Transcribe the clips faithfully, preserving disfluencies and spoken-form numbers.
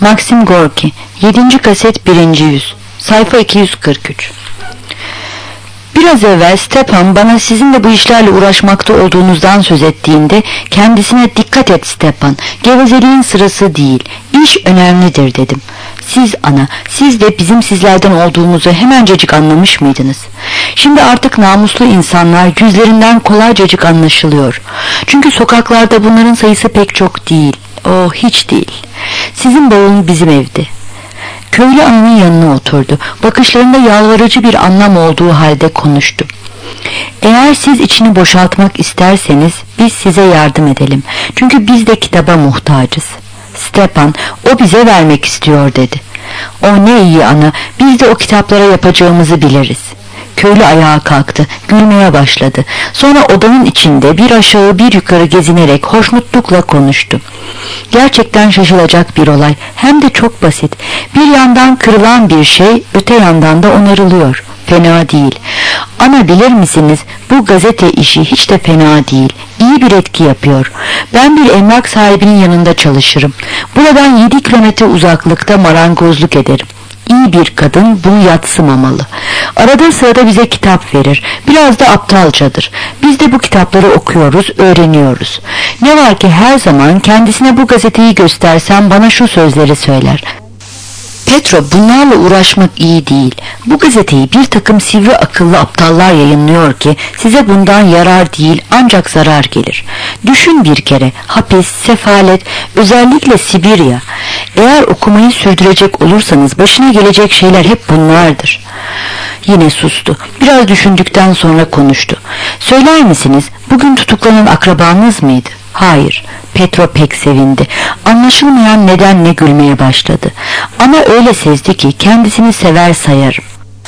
Maxim Gorki, yedinci kaset birinci yüz, sayfa iki yüz kırk üç. Biraz evvel Stepan bana sizin de bu işlerle uğraşmakta olduğunuzdan söz ettiğinde kendisine "Dikkat et Stepan, gevezeliğin sırası değil, iş önemlidir" dedim. Siz ana, siz de bizim sizlerden olduğumuzu hemencecik anlamış mıydınız? Şimdi artık namuslu insanlar yüzlerinden kolaycacık anlaşılıyor. Çünkü sokaklarda bunların sayısı pek çok değil. Oh, hiç değil. Sizin bavulun bizim evde. Köylü ananın yanına oturdu. Bakışlarında yalvarıcı bir anlam olduğu halde konuştu. Eğer siz içini boşaltmak isterseniz biz size yardım edelim. Çünkü biz de kitaba muhtacız. Stepan, o bize vermek istiyor dedi. O ne iyi ana, biz de o kitaplara yapacağımızı biliriz. Köylü ayağa kalktı, gülmeye başladı. Sonra odanın içinde bir aşağı bir yukarı gezinerek hoşnutlukla konuştu. Gerçekten şaşılacak bir olay, hem de çok basit. Bir yandan kırılan bir şey, öte yandan da onarılıyor. Fena değil. Ama bilir misiniz, bu gazete işi hiç de fena değil. İyi bir etki yapıyor. Ben bir emlak sahibinin yanında çalışırım. Buradan yedi kilometre uzaklıkta marangozluk ederim. İyi bir kadın bunu yadsımamalı. Arada sırada bize kitap verir. Biraz da aptalcadır. Biz de bu kitapları okuyoruz, öğreniyoruz. Ne var ki her zaman kendisine bu gazeteyi göstersem bana şu sözleri söyler. Petro, bunlarla uğraşmak iyi değil. Bu gazeteyi bir takım sivri akıllı aptallar yayınlıyor ki size bundan yarar değil ancak zarar gelir. Düşün bir kere, hapis, sefalet, özellikle Sibirya. Eğer okumayı sürdürecek olursanız başına gelecek şeyler hep bunlardır. Yine sustu. Biraz düşündükten sonra konuştu. Söyler misiniz, bugün tutuklanan akrabanız mıydı? Hayır. Petro pek sevindi. Anlaşılmayan nedenle gülmeye başladı. Ama öyle sezdi ki kendisini sever sayarım.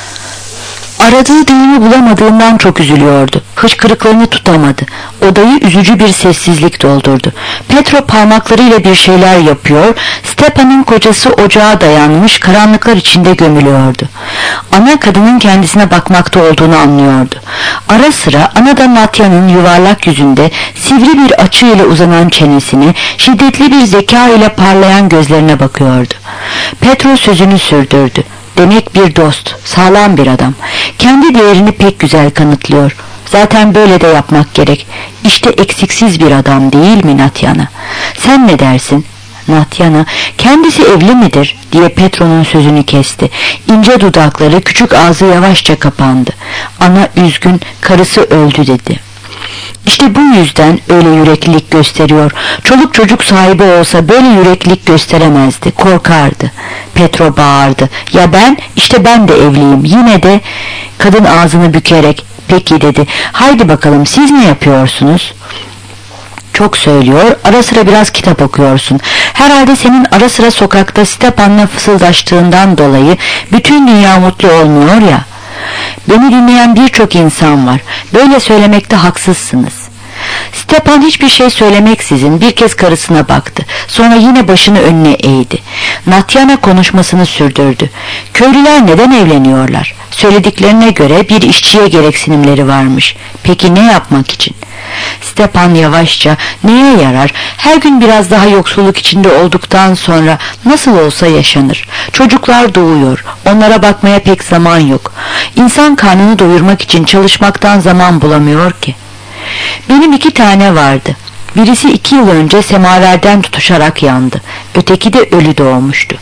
Aradığı deyimi bulamadığından çok üzülüyordu. Hıçkırıklarını tutamadı. Odayı üzücü bir sessizlik doldurdu. Petro parmaklarıyla bir şeyler yapıyor, Stepan'ın kocası ocağa dayanmış karanlıklar içinde gömülüyordu. Ana kadının kendisine bakmakta olduğunu anlıyordu. Ara sıra ana da Natya'nın yuvarlak yüzünde sivri bir açıyla uzanan çenesine, şiddetli bir zeka ile parlayan gözlerine bakıyordu. Petro sözünü sürdürdü. Demek bir dost, sağlam bir adam. Kendi değerini pek güzel kanıtlıyor. Zaten böyle de yapmak gerek. İşte eksiksiz bir adam değil mi Natyana? Sen ne dersin? Natyana, kendisi evli midir diye Petro'nun sözünü kesti. İnce dudakları, küçük ağzı yavaşça kapandı. Ana üzgün, karısı öldü dedi. İşte bu yüzden öyle yüreklilik gösteriyor. Çoluk çocuk sahibi olsa böyle yüreklilik gösteremezdi, korkardı. Petro bağırdı. Ya ben, işte ben de evliyim. Yine de kadın ağzını bükerek peki dedi. Haydi bakalım siz ne yapıyorsunuz? Çok söylüyor, ara sıra biraz kitap okuyorsun. Herhalde senin ara sıra sokakta Stepan'la fısıldaştığından dolayı bütün dünya mutlu olmuyor ya. Beni dinleyen birçok insan var. Böyle söylemekte haksızsınız. Stepan hiçbir şey söylemeksizin bir kez karısına baktı. Sonra yine başını önüne eğdi. Natyana konuşmasını sürdürdü. Köylüler neden evleniyorlar? Söylediklerine göre bir işçiye gereksinimleri varmış. Peki ne yapmak için? Stepan yavaşça, neye yarar? Her gün biraz daha yoksulluk içinde olduktan sonra nasıl olsa yaşanır. Çocuklar doğuyor. Onlara bakmaya pek zaman yok. İnsan karnını doyurmak için çalışmaktan zaman bulamıyor ki. Benim iki tane vardı. Birisi iki yıl önce semaverden tutuşarak yandı. Öteki de ölü doğmuştu.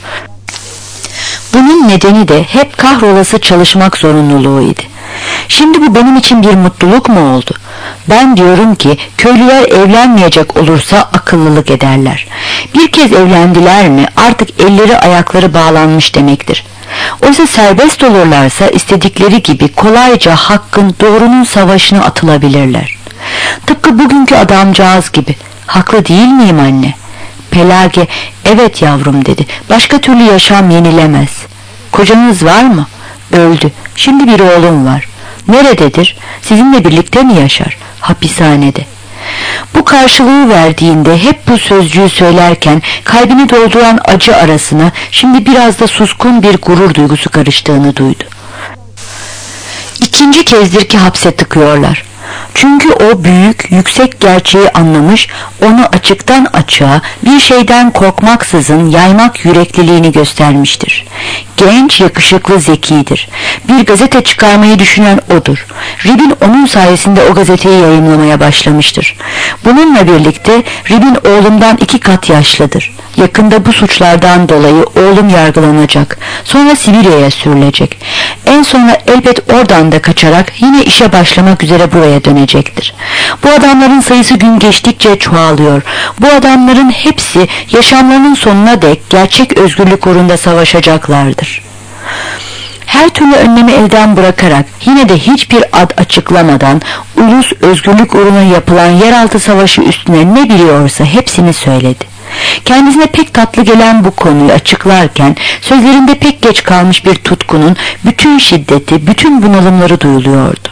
Bunun nedeni de hep kahrolası çalışmak zorunluluğuydu. Şimdi bu benim için bir mutluluk mu oldu? Ben diyorum ki köylüler evlenmeyecek olursa akıllılık ederler. Bir kez evlendiler mi artık elleri ayakları bağlanmış demektir. Oysa serbest olurlarsa istedikleri gibi kolayca hakkın, doğrunun savaşına atılabilirler. Tıpkı bugünkü adamcağız gibi. Haklı değil miyim anne? Pelage, evet yavrum dedi. Başka türlü yaşam yenilemez. Kocanız var mı? Öldü. Şimdi bir oğlum var. Nerededir? Sizinle birlikte mi yaşar? Hapishanede. Bu karşılığı verdiğinde hep bu sözcüğü söylerken kalbini dolduran acı arasına şimdi biraz da suskun bir gurur duygusu karıştığını duydu. İkinci kezdir ki hapse tıkıyorlar. Çünkü o büyük, yüksek gerçeği anlamış, onu açıktan açığa bir şeyden korkmaksızın yaymak yürekliliğini göstermiştir. Genç, yakışıklı, zekidir. Bir gazete çıkarmayı düşünen odur. Rib'in onun sayesinde o gazeteyi yayımlamaya başlamıştır. Bununla birlikte Rib'in oğlumdan iki kat yaşlıdır. Yakında bu suçlardan dolayı oğlum yargılanacak. Sonra Sibirya'ya sürülecek. En sonra elbet oradan da kaçarak yine işe başlamak üzere buraya dönecektir. Bu adamların sayısı gün geçtikçe çoğalıyor. Bu adamların hepsi yaşamlarının sonuna dek gerçek özgürlük uğrunda savaşacaklardır. Her türlü önlemi elden bırakarak yine de hiçbir ad açıklamadan ulus özgürlük uğruna yapılan yeraltı savaşı üstüne ne biliyorsa hepsini söyledi. Kendisine pek tatlı gelen bu konuyu açıklarken sözlerinde pek geç kalmış bir tutkunun bütün şiddeti, bütün bunalımları duyuluyordu.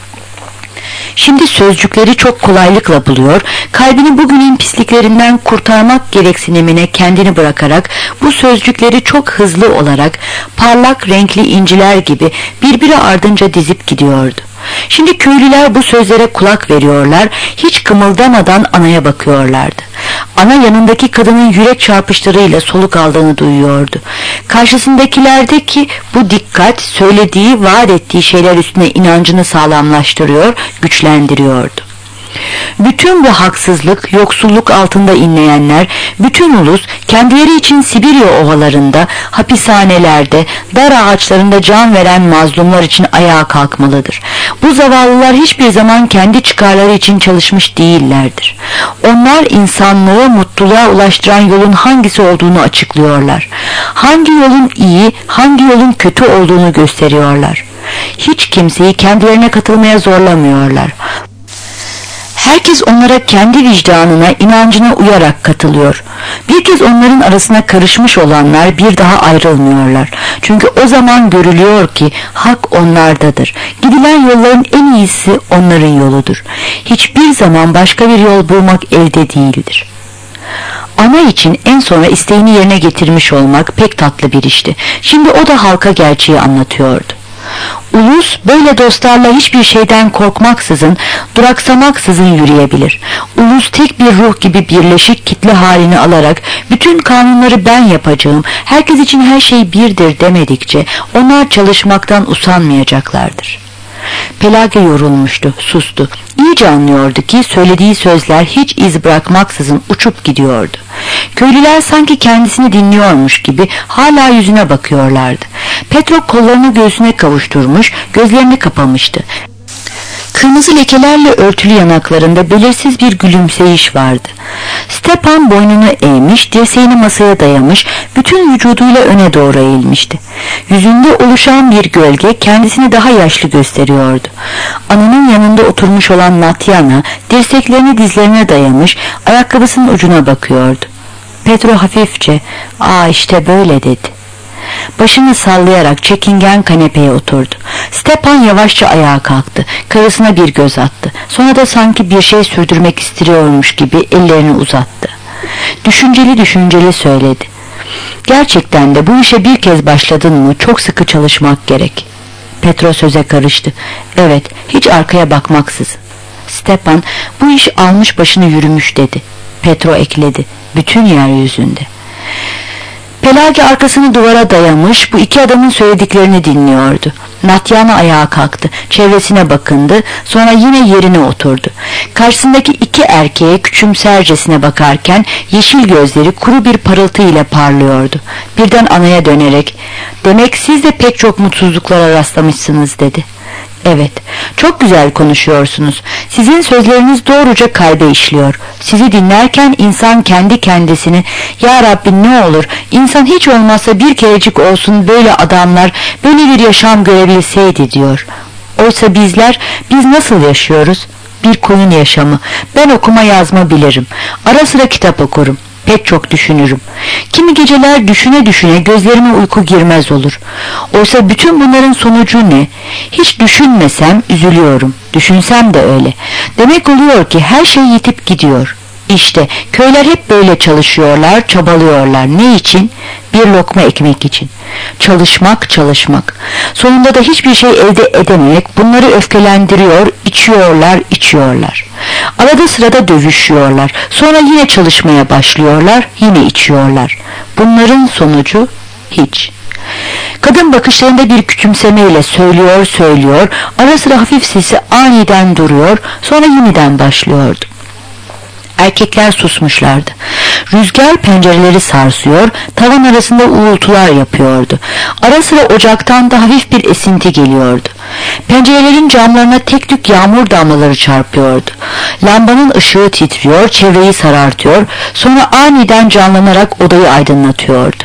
Şimdi sözcükleri çok kolaylıkla buluyor, kalbini bugünün pisliklerinden kurtarmak gereksinimine kendini bırakarak bu sözcükleri çok hızlı olarak parlak renkli inciler gibi birbiri ardınca dizip gidiyordu. Şimdi köylüler bu sözlere kulak veriyorlar, hiç kımıldamadan anaya bakıyorlardı. Ana yanındaki kadının yürek çarpışlarıyla soluk aldığını duyuyordu. Karşısındakilerdeki bu dikkat söylediği, vaat ettiği şeyler üstüne inancını sağlamlaştırıyor, güçlendiriyordu. Bütün bu haksızlık, yoksulluk altında inleyenler, bütün ulus kendileri için Sibirya ovalarında, hapishanelerde, dar ağaçlarında can veren mazlumlar için ayağa kalkmalıdır. Bu zavallılar hiçbir zaman kendi çıkarları için çalışmış değillerdir. Onlar insanlığı mutluluğa ulaştıran yolun hangisi olduğunu açıklıyorlar. Hangi yolun iyi, hangi yolun kötü olduğunu gösteriyorlar. Hiç kimseyi kendilerine katılmaya zorlamıyorlar. Herkes onlara kendi vicdanına, inancına uyarak katılıyor. Bir kez onların arasına karışmış olanlar bir daha ayrılmıyorlar. Çünkü o zaman görülüyor ki hak onlardadır. Gidilen yolların en iyisi onların yoludur. Hiçbir zaman başka bir yol bulmak elde değildir. Ana için en sonra isteğini yerine getirmiş olmak pek tatlı bir işti. Şimdi o da halka gerçeği anlatıyordu. Ulus böyle dostlarla hiçbir şeyden korkmaksızın, duraksamaksızın yürüyebilir. Ulus tek bir ruh gibi birleşik kitle halini alarak bütün kanunları ben yapacağım, herkes için her şey birdir demedikçe onlar çalışmaktan usanmayacaklardır. Pelage yorulmuştu, sustu. İyice anlıyordu ki söylediği sözler hiç iz bırakmaksızın uçup gidiyordu. Köylüler sanki kendisini dinliyormuş gibi hala yüzüne bakıyorlardı. Petro kollarını göğsüne kavuşturmuş, gözlerini kapamıştı. Kırmızı lekelerle örtülü yanaklarında belirsiz bir gülümseyiş vardı. Stepan boynunu eğmiş, dirseğini masaya dayamış, bütün vücuduyla öne doğru eğilmişti. Yüzünde oluşan bir gölge kendisini daha yaşlı gösteriyordu. Ananın yanında oturmuş olan Natyana, dirseklerini dizlerine dayamış, ayakkabısının ucuna bakıyordu. Petro hafifçe, "Aa işte böyle" dedi. Başını sallayarak çekingen kanepeye oturdu. Stepan yavaşça ayağa kalktı. Karısına bir göz attı. Sonra da sanki bir şey sürdürmek istiyormuş gibi ellerini uzattı. Düşünceli düşünceli söyledi. "Gerçekten de bu işe bir kez başladın mı çok sıkı çalışmak gerek." Petro söze karıştı. "Evet, hiç arkaya bakmaksızın." Stepan, "Bu iş almış başını yürümüş" dedi. Petro ekledi. "Bütün yeryüzünde." Pelage arkasını duvara dayamış bu iki adamın söylediklerini dinliyordu. Natyana ayağa kalktı, çevresine bakındı, sonra yine yerine oturdu. Karşısındaki iki erkeğe küçümsercesine bakarken yeşil gözleri kuru bir parıltı ile parlıyordu. Birden anaya dönerek, "Demek siz de pek çok mutsuzluklara rastlamışsınız" dedi. "Evet, çok güzel konuşuyorsunuz. Sizin sözleriniz doğruca kalbe işliyor. Sizi dinlerken insan kendi kendisini, 'Ya Rabbi ne olur, insan hiç olmazsa bir kerecik olsun böyle adamlar böyle bir yaşam görebilseydi' diyor. Oysa bizler, biz nasıl yaşıyoruz? Bir koyun yaşamı. Ben okuma yazma bilirim. Ara sıra kitap okurum. Pek çok düşünürüm. Kimi geceler düşüne düşüne gözlerime uyku girmez olur. Oysa bütün bunların sonucu ne? Hiç düşünmesem üzülüyorum. Düşünsem de öyle. Demek oluyor ki her şey yitip gidiyor. İşte köyler hep böyle çalışıyorlar, çabalıyorlar. Ne için? Bir lokma ekmek için. Çalışmak, çalışmak. Sonunda da hiçbir şey elde edememek bunları öfkelendiriyor, içiyorlar, içiyorlar. Arada sırada dövüşüyorlar. Sonra yine çalışmaya başlıyorlar, yine içiyorlar. Bunların sonucu hiç. Kadın bakışlarında bir küçümsemeyle söylüyor, söylüyor. Ara sıra hafif sesi aniden duruyor, sonra yeniden başlıyordu. Erkekler susmuşlardı. Rüzgar pencereleri sarsıyor, tavan arasında uğultular yapıyordu. Ara sıra ocaktan da hafif bir esinti geliyordu. Pencerelerin camlarına tek tük yağmur damlaları çarpıyordu. Lambanın ışığı titriyor, çevreyi sarartıyor, sonra aniden canlanarak odayı aydınlatıyordu.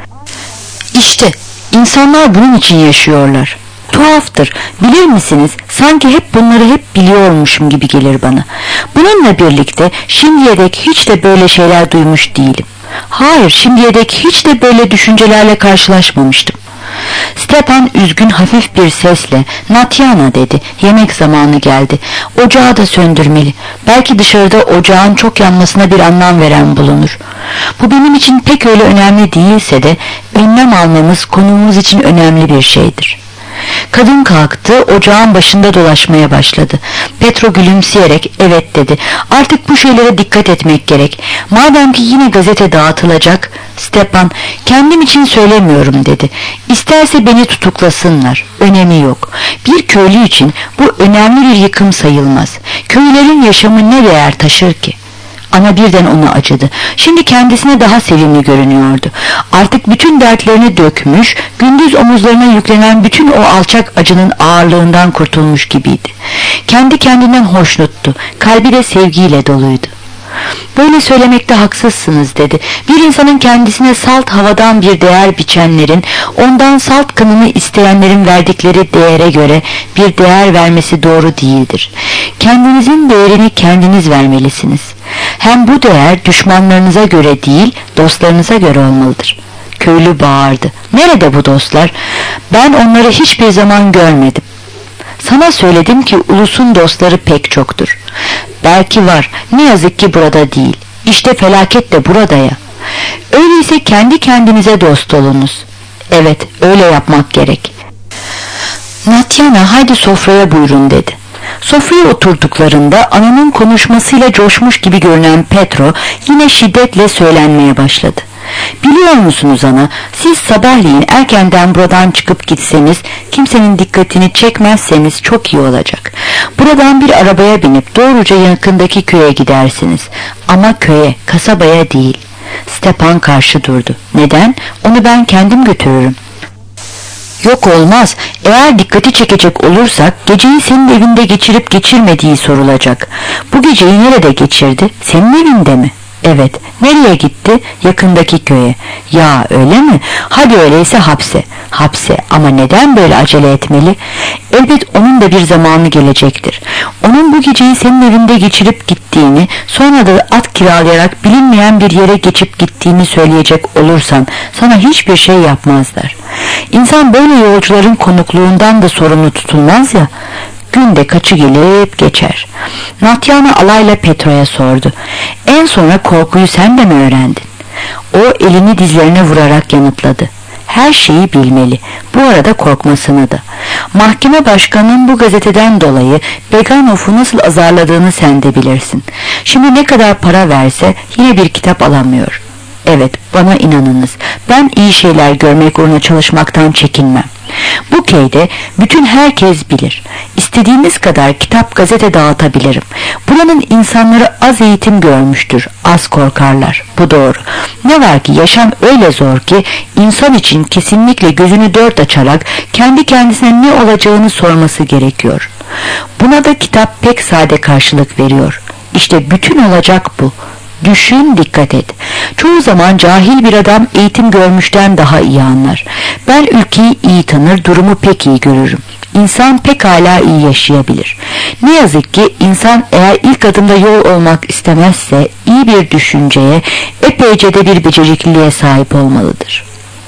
İşte insanlar bunun için yaşıyorlar. Tuhaftır, bilir misiniz? Sanki hep bunları hep biliyormuşum gibi gelir bana. Bununla birlikte şimdiye dek hiç de böyle şeyler duymuş değilim. Hayır, şimdiye dek hiç de böyle düşüncelerle karşılaşmamıştım. Stepan üzgün hafif bir sesle "Natyana" dedi. Yemek zamanı geldi. Ocağı da söndürmeli. Belki dışarıda ocağın çok yanmasına bir anlam veren bulunur. Bu benim için pek öyle önemli değilse de önlem almamız konumuz için önemli bir şeydir. Kadın kalktı, ocağın başında dolaşmaya başladı. Petro gülümseyerek evet dedi. Artık bu şeylere dikkat etmek gerek. Madem ki yine gazete dağıtılacak. Stepan, kendim için söylemiyorum dedi. İsterse beni tutuklasınlar. Önemi yok. Bir köylü için bu önemli bir yıkım sayılmaz. Köylülerin yaşamı ne değer taşır ki? Ana birden ona acıdı. Şimdi kendisine daha sevimli görünüyordu. Artık bütün dertlerini dökmüş, gündüz omuzlarına yüklenen bütün o alçak acının ağırlığından kurtulmuş gibiydi. Kendi kendinden hoşnuttu. Kalbi de sevgiyle doluydu. Böyle söylemekte haksızsınız dedi. Bir insanın kendisine salt havadan bir değer biçenlerin, ondan salt kanını isteyenlerin verdikleri değere göre bir değer vermesi doğru değildir. Kendinizin değerini kendiniz vermelisiniz. Hem bu değer düşmanlarınıza göre değil, dostlarınıza göre olmalıdır. Köylü bağırdı. Nerede bu dostlar? Ben onları hiçbir zaman görmedim. Sana söyledim ki ulusun dostları pek çoktur. Belki var, ne yazık ki burada değil. İşte felaket de burada ya. Öyleyse kendi kendinize dost olunuz. Evet, öyle yapmak gerek. Natyana haydi sofraya buyurun dedi. Sofraya oturduklarında ananın konuşmasıyla coşmuş gibi görünen Petro yine şiddetle söylenmeye başladı. Biliyor musunuz ana, siz sabahleyin erkenden buradan çıkıp gitseniz, kimsenin dikkatini çekmezseniz çok iyi olacak. Buradan bir arabaya binip doğruca yakındaki köye gidersiniz. Ama köye, kasabaya değil. Stepan karşı durdu. Neden? Onu ben kendim götürürüm. Yok olmaz. Eğer dikkati çekecek olursak geceyi senin evinde geçirip geçirmediği sorulacak. Bu geceyi nerede geçirdi? Senin evinde mi? Evet. Nereye gitti? Yakındaki köye. Ya öyle mi? Hadi öyleyse hapse. Hapse. Ama neden böyle acele etmeli? Elbet onun da bir zamanı gelecektir. Onun bu geceyi senin evinde geçirip gittiğini, sonra da at kiralayarak bilinmeyen bir yere geçip gittiğini söyleyecek olursan sana hiçbir şey yapmazlar. İnsan böyle yolcuların konukluğundan da sorumlu tutulmaz ya. Günde kaçı gelip geçer. Natyana alayla Petro'ya sordu. En sonra korkuyu sen de mi öğrendin? O elini dizlerine vurarak yanıtladı. Her şeyi bilmeli. Bu arada korkmasını da. Mahkeme başkanının bu gazeteden dolayı Beganov'u nasıl azarladığını sen de bilirsin. Şimdi ne kadar para verse yine bir kitap alamıyor. Evet, bana inanınız. Ben iyi şeyler görmek uğruna çalışmaktan çekinmem. Bu köyde bütün herkes bilir. İstediğimiz kadar kitap gazete dağıtabilirim. Buranın insanları az eğitim görmüştür, az korkarlar. Bu doğru. Ne var ki yaşam öyle zor ki insan için kesinlikle gözünü dört açarak kendi kendisine ne olacağını sorması gerekiyor. Buna da kitap pek sade karşılık veriyor. İşte bütün olacak bu. Düşün, dikkat et. Çoğu zaman cahil bir adam eğitim görmüşten daha iyi anlar. Ben ülkeyi iyi tanır, durumu pek iyi görürüm. İnsan pekala iyi yaşayabilir. Ne yazık ki insan eğer ilk adımda yol olmak istemezse iyi bir düşünceye, epeyce de bir becerikliliğe sahip olmalıdır.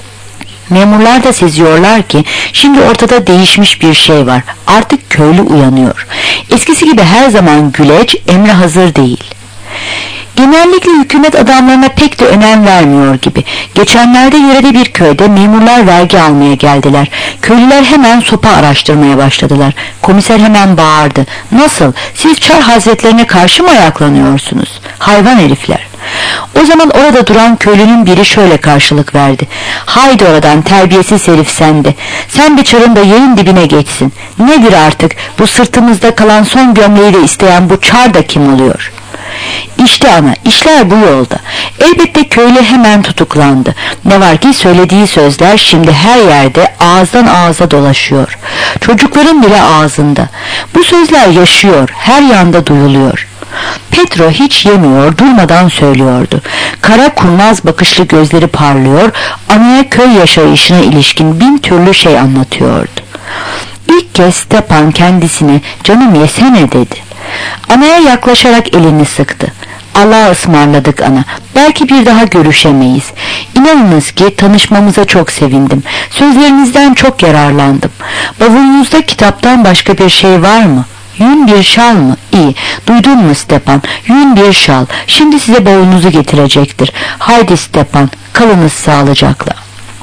Memurlar da seziyorlar ki şimdi ortada değişmiş bir şey var. Artık köylü uyanıyor. Eskisi gibi her zaman güleç, emre hazır değil. Genellikle hükümet adamlarına pek de önem vermiyor gibi. Geçenlerde yörede bir köyde memurlar vergi almaya geldiler. Köylüler hemen sopa araştırmaya başladılar. Komiser hemen bağırdı. Nasıl? Siz Çar Hazretlerine karşı mı ayaklanıyorsunuz? Hayvan herifler. O zaman orada duran köylünün biri şöyle karşılık verdi. Haydi oradan terbiyesiz herif sen de. Sen bir Çar'ın da yerin dibine geçsin. Nedir artık bu sırtımızda kalan son gömleği de isteyen bu Çar da kim oluyor? İşte ana, işler bu yolda. Elbette köylü hemen tutuklandı. Ne var ki söylediği sözler şimdi her yerde ağızdan ağza dolaşıyor. Çocukların bile ağzında. Bu sözler yaşıyor, her yanda duyuluyor. Petro hiç yemiyor, durmadan söylüyordu. Kara kurnaz bakışlı gözleri parlıyor, anaya köy yaşayışına ilişkin bin türlü şey anlatıyordu. İlk kez Stepan kendisine canım yesene dedi. Anaya yaklaşarak elini sıktı. Allah'a ısmarladık ana. Belki bir daha görüşemeyiz. İnanınız ki tanışmamıza çok sevindim. Sözlerinizden çok yararlandım. Bavulunuzda kitaptan başka bir şey var mı? Yün bir şal mı? İyi. Duydun mu Stepan? Yün bir şal. Şimdi size bavulunuzu getirecektir. Haydi Stepan, kalınız sağlıcakla.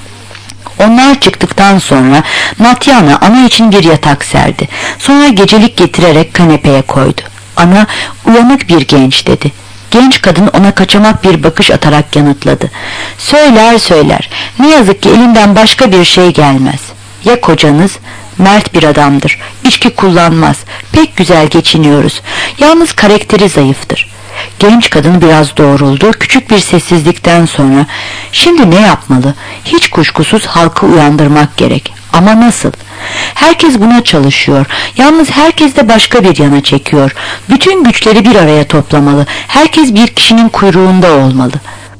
Onlar çıktıktan sonra Natyana ana için bir yatak serdi. Sonra gecelik getirerek kanepeye koydu. Ana uyanık bir genç dedi. Genç kadın ona kaçamak bir bakış atarak yanıtladı. Söyler söyler. Ne yazık ki elinden başka bir şey gelmez. Ya kocanız? Mert bir adamdır. İçki kullanmaz. Pek güzel geçiniyoruz. Yalnız karakteri zayıftır. Genç kadın biraz doğruldu. Küçük bir sessizlikten sonra şimdi ne yapmalı? Hiç kuşkusuz halkı uyandırmak gerek. Ama nasıl? Herkes buna çalışıyor. Yalnız herkes de başka bir yana çekiyor. Bütün güçleri bir araya toplamalı. Herkes bir kişinin kuyruğunda olmalı.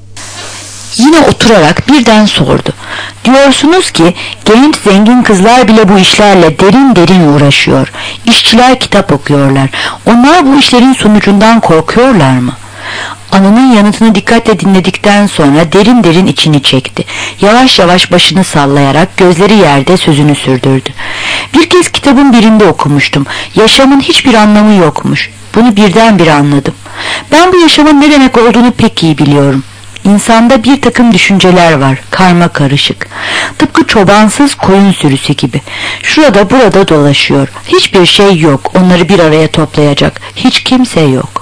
Yine oturarak birden sordu. Diyorsunuz ki genç zengin kızlar bile bu işlerle derin derin uğraşıyor. İşçiler kitap okuyorlar. Onlar bu işlerin sonucundan korkuyorlar mı? Ananın yanıtını dikkatle dinledikten sonra derin derin içini çekti. Yavaş yavaş başını sallayarak gözleri yerde sözünü sürdürdü. Bir kez kitabın birinde okumuştum. Yaşamın hiçbir anlamı yokmuş. Bunu birdenbire anladım. Ben bu yaşamın ne demek olduğunu pek iyi biliyorum. İnsanda bir takım düşünceler var, karma karışık. Tıpkı çobansız koyun sürüsü gibi. Şurada burada dolaşıyor. Hiçbir şey yok, onları bir araya toplayacak. Hiç kimse yok.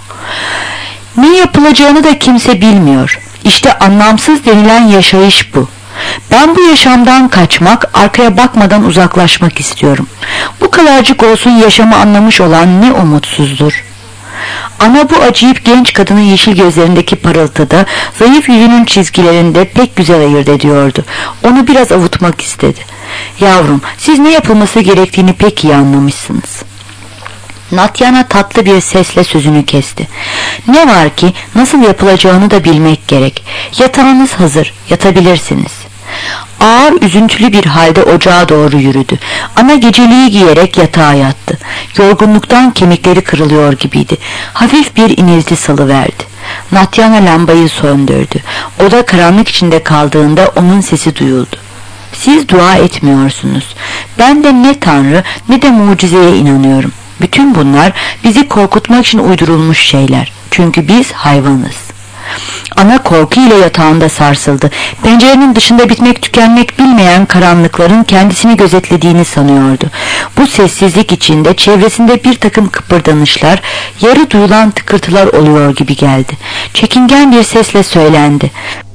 Ne yapılacağını da kimse bilmiyor. İşte anlamsız denilen yaşayış bu. Ben bu yaşamdan kaçmak, arkaya bakmadan uzaklaşmak istiyorum. Bu kadarcık olsun yaşamı anlamış olan ne umutsuzdur. Ana bu acıyıp genç kadının yeşil gözlerindeki parıltıda, zayıf yüzünün çizgilerinde pek güzel ayırt ediyordu. Onu biraz avutmak istedi. Yavrum, siz ne yapılması gerektiğini pek iyi anlamışsınız. Natyana tatlı bir sesle sözünü kesti. Ne var ki nasıl yapılacağını da bilmek gerek. Yatağınız hazır, yatabilirsiniz. Ağır üzüntülü bir halde ocağa doğru yürüdü. Ana geceliği giyerek yatağa yattı. Yorgunluktan kemikleri kırılıyor gibiydi. Hafif bir inilti salıverdi. Natyana lambayı söndürdü. Oda karanlık içinde kaldığında onun sesi duyuldu. Siz dua etmiyorsunuz. Ben de ne Tanrı ne de mucizeye inanıyorum. Bütün bunlar bizi korkutmak için uydurulmuş şeyler. Çünkü biz hayvanız. Ana korku ile yatağında sarsıldı. Pencerenin dışında bitmek tükenmek bilmeyen karanlıkların kendisini gözetlediğini sanıyordu. Bu sessizlik içinde çevresinde bir takım kıpırdanışlar, yarı duyulan tıkırtılar oluyor gibi geldi. Çekingen bir sesle söylendi.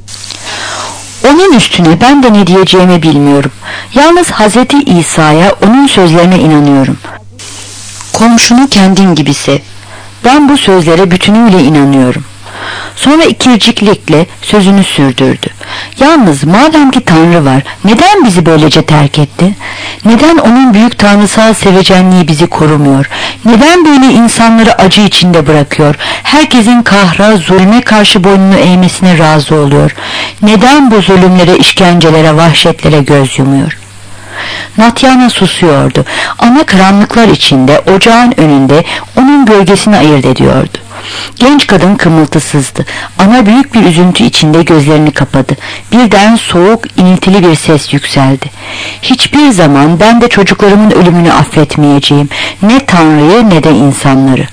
Onun üstüne ben de ne diyeceğimi bilmiyorum. Yalnız Hazreti İsa'ya, onun sözlerine inanıyorum. Komşunu kendin gibi sev. Ben bu sözlere bütünüyle inanıyorum. Sonra ikirciklikle sözünü sürdürdü. Yalnız madem ki Tanrı var, neden bizi böylece terk etti? Neden onun büyük tanrısal sevecenliği bizi korumuyor? Neden böyle insanları acı içinde bırakıyor? Herkesin kahra, zulme karşı boynunu eğmesine razı oluyor. Neden bu zulümlere, işkencelere, vahşetlere göz yumuyor? Natyana susuyordu. Ana karanlıklar içinde ocağın önünde onun gölgesini ayırt ediyordu. Genç kadın kımıltısızdı. Ana büyük bir üzüntü içinde gözlerini kapadı. Birden soğuk, iniltili bir ses yükseldi. Hiçbir zaman ben de çocuklarımın ölümünü affetmeyeceğim. Ne Tanrı'yı ne de insanları.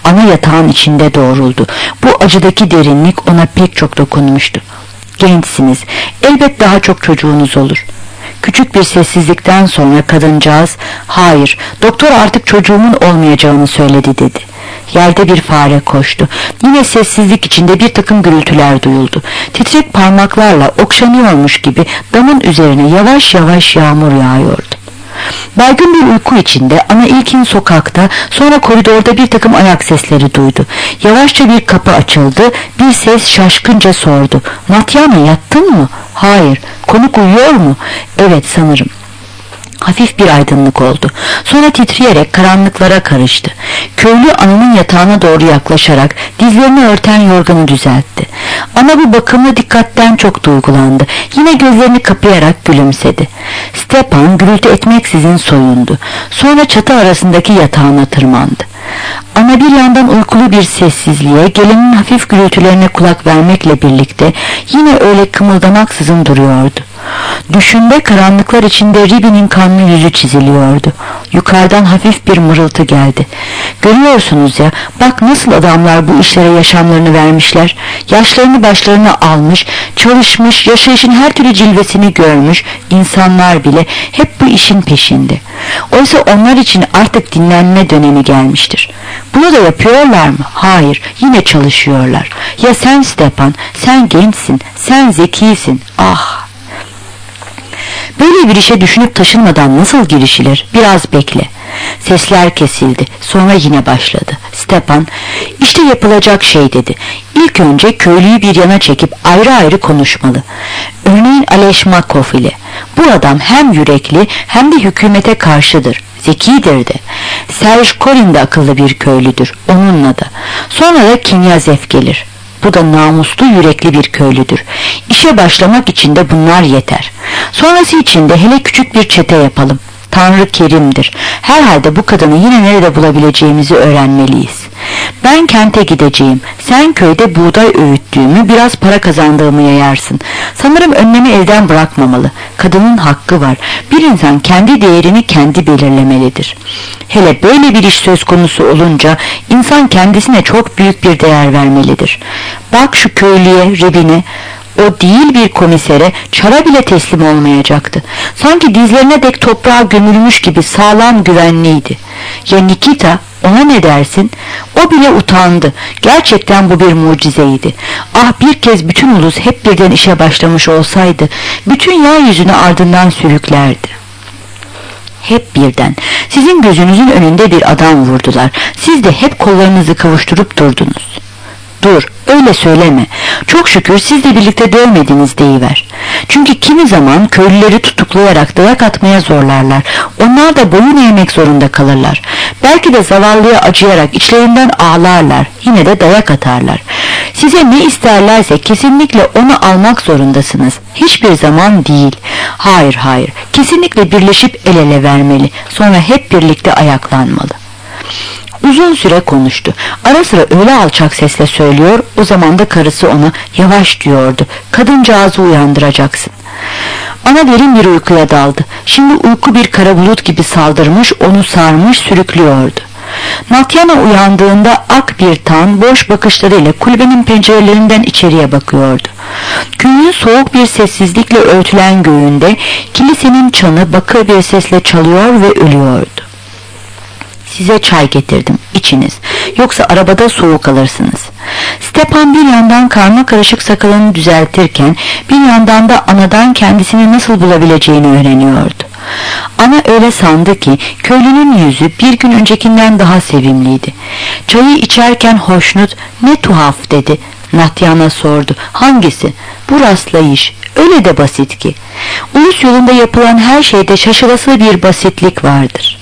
ana yatağın içinde doğruldu. Bu acıdaki derinlik ona pek çok dokunmuştu. Gençsiniz, elbet daha çok çocuğunuz olur. Küçük bir sessizlikten sonra kadıncağız, hayır, doktor artık çocuğumun olmayacağını söyledi dedi. Yerde bir fare koştu. Yine sessizlik içinde bir takım gürültüler duyuldu. Titrek parmaklarla okşanıyormuş gibi damın üzerine yavaş yavaş yağmur yağıyordu. Baygın bir uyku içinde ana ilkin sokakta, sonra koridorda bir takım ayak sesleri duydu. Yavaşça bir kapı açıldı, bir ses şaşkınca sordu. Natyana, yattın mı? Hayır. Konuk uyuyor mu? Evet, sanırım. Hafif bir aydınlık oldu. Sonra titreyerek karanlıklara karıştı. Köylü ananın yatağına doğru yaklaşarak dizlerini örten yorganı düzeltti. Ana bu bakımlı dikkatten çok duygulandı. Yine gözlerini kapayarak gülümsedi. Stepan gürültü etmeksizin soyundu. Sonra çatı arasındaki yatağına tırmandı. Ana bir yandan uykulu bir sessizliğe, gelinin hafif gürültülerine kulak vermekle birlikte yine öyle kımıldamaksızın duruyordu. Düşünde karanlıklar içinde Ribi'nin kanlı yüzü çiziliyordu. Yukarıdan hafif bir mırıltı geldi. Görüyorsunuz ya, bak nasıl adamlar bu işlere yaşamlarını vermişler. Yaşlarını başlarına almış, çalışmış, yaşayışın her türlü cilvesini görmüş insanlar bile hep bu işin peşinde. Oysa onlar için artık dinlenme dönemi gelmiştir. Bunu da yapıyorlar mı? Hayır, yine çalışıyorlar. Ya sen Stepan, sen gençsin, sen zekisin. Ah! Böyle bir işe düşünüp taşınmadan nasıl girişilir? Biraz bekle. Sesler kesildi. Sonra yine başladı. Stepan, işte yapılacak şey dedi. İlk önce köylüyü bir yana çekip ayrı ayrı konuşmalı. Örneğin Aleşmakov ile. Bu adam hem yürekli hem de hükümete karşıdır. Zekidir de. Serj Korin de akıllı bir köylüdür. Onunla da. Sonra da Kinyazev gelir. Bu da namuslu, yürekli bir köylüdür. İşe başlamak için de bunlar yeter. Sonrası için de hele küçük bir çete yapalım. Tanrı kerimdir. Herhalde bu kadını yine nerede bulabileceğimizi öğrenmeliyiz. Ben kente gideceğim. Sen köyde buğday öğüttüğümü, biraz para kazandığımı yayarsın. Sanırım önlemi elden bırakmamalı. Kadının hakkı var. Bir insan kendi değerini kendi belirlemelidir. Hele böyle bir iş söz konusu olunca insan kendisine çok büyük bir değer vermelidir. Bak şu köylüye, Ribine. O değil bir komisere, çara bile teslim olmayacaktı. Sanki dizlerine dek toprağa gömülmüş gibi sağlam, güvenliydi. Ya Nikita, ona ne dersin? O bile utandı. Gerçekten bu bir mucizeydi. Ah, bir kez bütün ulus hep birden işe başlamış olsaydı, bütün yeryüzünü ardından sürüklerdi. Hep birden. Sizin gözünüzün önünde bir adam vurdular. Siz de hep kollarınızı kavuşturup durdunuz. Dur, öyle söyleme. Çok şükür siz de birlikte dövmediniz deyiver. Çünkü kimi zaman köylüleri tutuklayarak dayak atmaya zorlarlar. Onlar da boyun eğmek zorunda kalırlar. Belki de zavallıya acıyarak içlerinden ağlarlar. Yine de dayak atarlar. Size ne isterlerse kesinlikle onu almak zorundasınız. Hiçbir zaman değil. Hayır hayır. Kesinlikle birleşip el ele vermeli. Sonra hep birlikte ayaklanmalı. Uzun süre konuştu. Ara sıra öyle alçak sesle söylüyor, o zaman da karısı ona yavaş diyordu. Kadıncağızı uyandıracaksın. Ana derin bir uykuya daldı. Şimdi uyku bir kara bulut gibi saldırmış, onu sarmış, sürüklüyordu. Natyana uyandığında ak bir tan boş bakışlarıyla kulübenin pencerelerinden içeriye bakıyordu. Köyün soğuk bir sessizlikle örtülen göğünde kilisenin çanı bakır bir sesle çalıyor ve ölüyordu. Size çay getirdim, içiniz. Yoksa arabada soğuk alırsınız. Stepan bir yandan karma karışık sakalını düzeltirken bir yandan da anadan kendisini nasıl bulabileceğini öğreniyordu. Ana öyle sandı ki köylünün yüzü bir gün öncekinden daha sevimliydi. Çayı içerken hoşnut, ne tuhaf dedi. Natyana sordu. Hangisi? Bu rastlayış. Öyle de basit ki. Ulus yolunda yapılan her şeyde şaşılası bir basitlik vardır.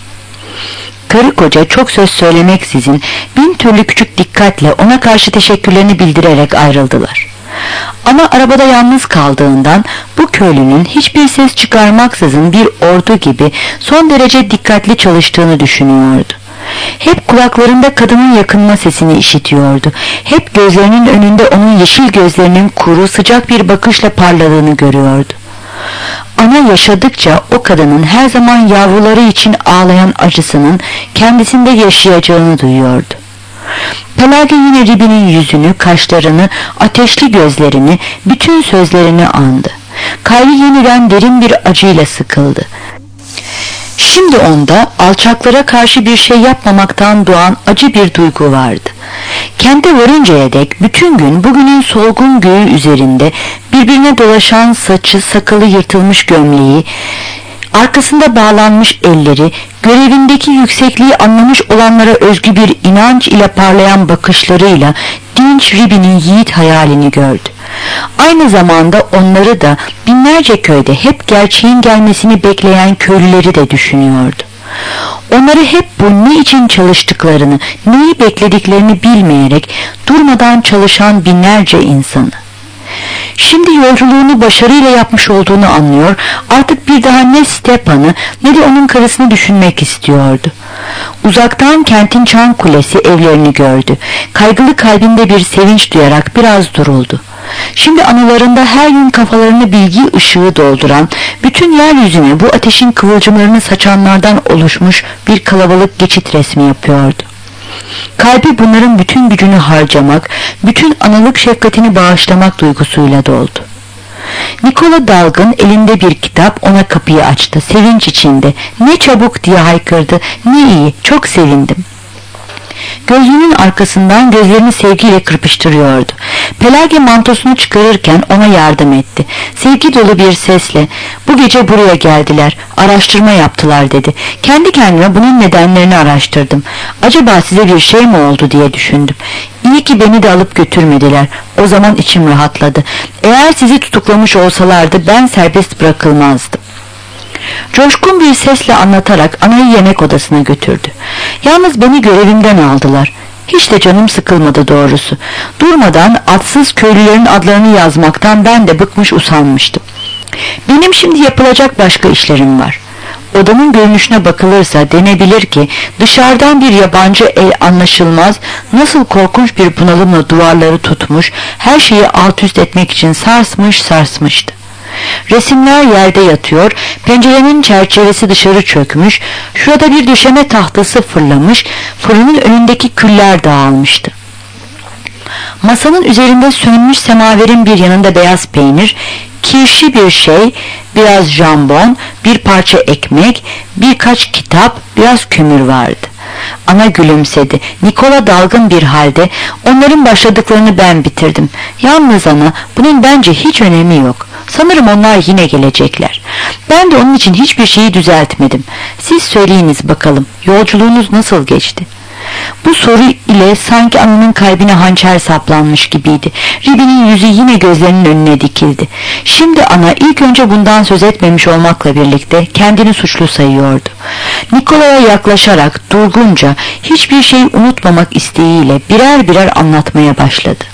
Karı koca çok söz söylemeksizin bin türlü küçük dikkatle ona karşı teşekkürlerini bildirerek ayrıldılar. Ama arabada yalnız kaldığından bu köylünün hiçbir ses çıkarmaksızın bir ordu gibi son derece dikkatli çalıştığını düşünüyordu. Hep kulaklarında kadının yakınma sesini işitiyordu. Hep gözlerinin önünde onun yeşil gözlerinin kuru sıcak bir bakışla parladığını görüyordu. Ana yaşadıkça o kadının her zaman yavruları için ağlayan acısının kendisinde yaşayacağını duyuyordu. Pelage yine Ribi'nin yüzünü, kaşlarını, ateşli gözlerini, bütün sözlerini andı. Kalbi yeniden derin bir acıyla sıkıldı. Şimdi onda alçaklara karşı bir şey yapmamaktan doğan acı bir duygu vardı. Kente varıncaya dek bütün gün bugünün solgun göğü üzerinde birbirine dolaşan saçı, sakalı yırtılmış gömleği, arkasında bağlanmış elleri, görevindeki yüksekliği anlamış olanlara özgü bir inanç ile parlayan bakışlarıyla dinç Ribi'nin yiğit hayalini gördü. Aynı zamanda onları da binlerce köyde hep gerçeğin gelmesini bekleyen köylüleri de düşünüyordu. Onları hep bu ne için çalıştıklarını, neyi beklediklerini bilmeyerek durmadan çalışan binlerce insanı. Şimdi yolculuğunu başarıyla yapmış olduğunu anlıyor, artık bir daha ne Stepan'ı ne de onun karısını düşünmek istiyordu. Uzaktan kentin çan kulesi evlerini gördü. Kaygılı kalbinde bir sevinç duyarak biraz duruldu. Şimdi anılarında her gün kafalarını bilgi ışığı dolduran, bütün yeryüzüne bu ateşin kıvılcımlarını saçanlardan oluşmuş bir kalabalık geçit resmi yapıyordu. Kalbi bunların bütün gücünü harcamak, bütün analık şefkatini bağışlamak duygusuyla doldu. Nikola dalgın elinde bir kitap ona kapıyı açtı, sevinç içinde. "Ne çabuk!" diye haykırdı. "Ne iyi, çok sevindim." Gözlüğünün arkasından gözlerini sevgiyle kırpıştırıyordu. Pelage mantosunu çıkarırken ona yardım etti. Sevgi dolu bir sesle, "Bu gece buraya geldiler, araştırma yaptılar," dedi. Kendi kendime bunun nedenlerini araştırdım. Acaba size bir şey mi oldu diye düşündüm. İyi ki beni de alıp götürmediler. O zaman içim rahatladı. Eğer sizi tutuklamış olsalardı ben serbest bırakılmazdım. Coşkun bir sesle anlatarak anayı yemek odasına götürdü. Yalnız beni görevimden aldılar. Hiç de canım sıkılmadı doğrusu. Durmadan atsız köylülerin adlarını yazmaktan ben de bıkmış usanmıştım. Benim şimdi yapılacak başka işlerim var. Odanın görünüşüne bakılırsa denebilir ki dışarıdan bir yabancı el anlaşılmaz, nasıl korkunç bir bunalımla duvarları tutmuş, her şeyi alt üst etmek için sarsmış sarsmıştı. Resimler yerde yatıyor, pencerenin çerçevesi dışarı çökmüş, şurada bir döşeme tahtası fırlamış, fırının önündeki küller dağılmıştı. Masanın üzerinde sönmüş semaverin bir yanında beyaz peynir, kirşi bir şey, biraz jambon, bir parça ekmek, birkaç kitap, biraz kömür vardı. Ana gülümsedi. Nikola dalgın bir halde, "Onların başladıklarını ben bitirdim. Yalnız ana, bunun bence hiç önemi yok. Sanırım onlar yine gelecekler. Ben de onun için hiçbir şeyi düzeltmedim. Siz söyleyiniz bakalım, yolculuğunuz nasıl geçti?" Bu soru ile sanki ananın kalbine hançer saplanmış gibiydi. Ribi'nin yüzü yine gözlerinin önüne dikildi. Şimdi ana ilk önce bundan söz etmemiş olmakla birlikte kendini suçlu sayıyordu. Nikola'ya yaklaşarak durgunca, hiçbir şeyi unutmamak isteğiyle birer birer anlatmaya başladı.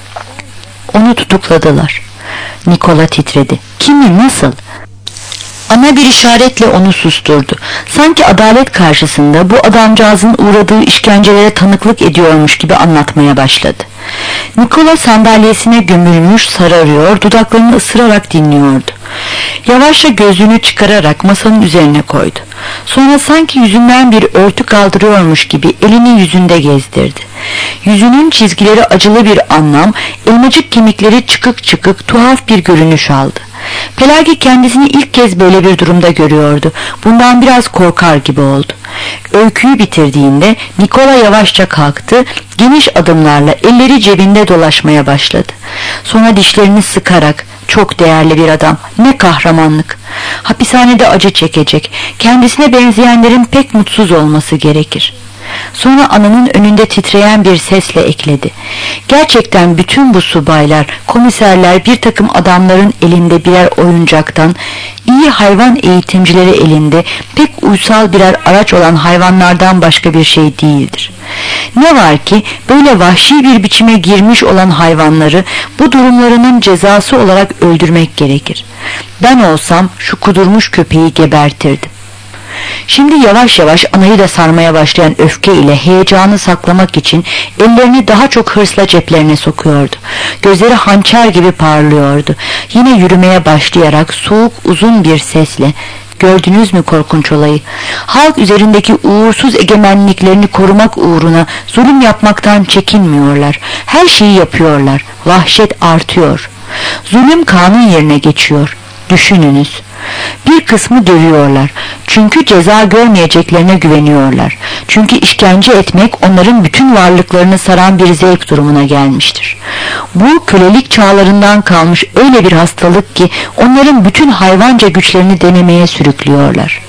Onu tutukladılar. Nikola titredi. "Kimi, nasıl?" Ana bir işaretle onu susturdu. Sanki adalet karşısında bu adamcağızın uğradığı işkencelere tanıklık ediyormuş gibi anlatmaya başladı. Nikola sandalyesine gömülmüş sararıyor, dudaklarını ısırarak dinliyordu. Yavaşça gözlüğünü çıkararak masanın üzerine koydu. Sonra sanki yüzünden bir örtü kaldırıyormuş gibi elini yüzünde gezdirdi. Yüzünün çizgileri acılı bir anlam, elmacık kemikleri çıkık çıkık tuhaf bir görünüş aldı. Pelage kendisini ilk kez böyle bir durumda görüyordu. Bundan biraz korkar gibi oldu. Öyküyü bitirdiğinde Nikola yavaşça kalktı, geniş adımlarla elleri cebinde dolaşmaya başladı. Sonra dişlerini sıkarak, "Çok değerli bir adam, ne kahramanlık. Hapishanede acı çekecek, kendisine benzeyenlerin pek mutsuz olması gerekir." Sonra ananın önünde titreyen bir sesle ekledi. "Gerçekten bütün bu subaylar, komiserler bir takım adamların elinde birer oyuncaktan, iyi hayvan eğitimcileri elinde pek uysal birer araç olan hayvanlardan başka bir şey değildir. Ne var ki böyle vahşi bir biçime girmiş olan hayvanları bu durumlarının cezası olarak öldürmek gerekir. Ben olsam şu kudurmuş köpeği gebertirdim." Şimdi yavaş yavaş anayı da sarmaya başlayan öfke ile heyecanı saklamak için ellerini daha çok hırsla ceplerine sokuyordu. Gözleri hançer gibi parlıyordu. Yine yürümeye başlayarak soğuk uzun bir sesle, "Gördünüz mü korkunç olayı? Halk üzerindeki uğursuz egemenliklerini korumak uğruna zulüm yapmaktan çekinmiyorlar. Her şeyi yapıyorlar. Vahşet artıyor. Zulüm kanun yerine geçiyor. Düşününüz. Bir kısmı dövüyorlar. Çünkü ceza görmeyeceklerine güveniyorlar. Çünkü işkence etmek onların bütün varlıklarını saran bir zevk durumuna gelmiştir. Bu kölelik çağlarından kalmış öyle bir hastalık ki onların bütün hayvanca güçlerini denemeye sürüklüyorlar.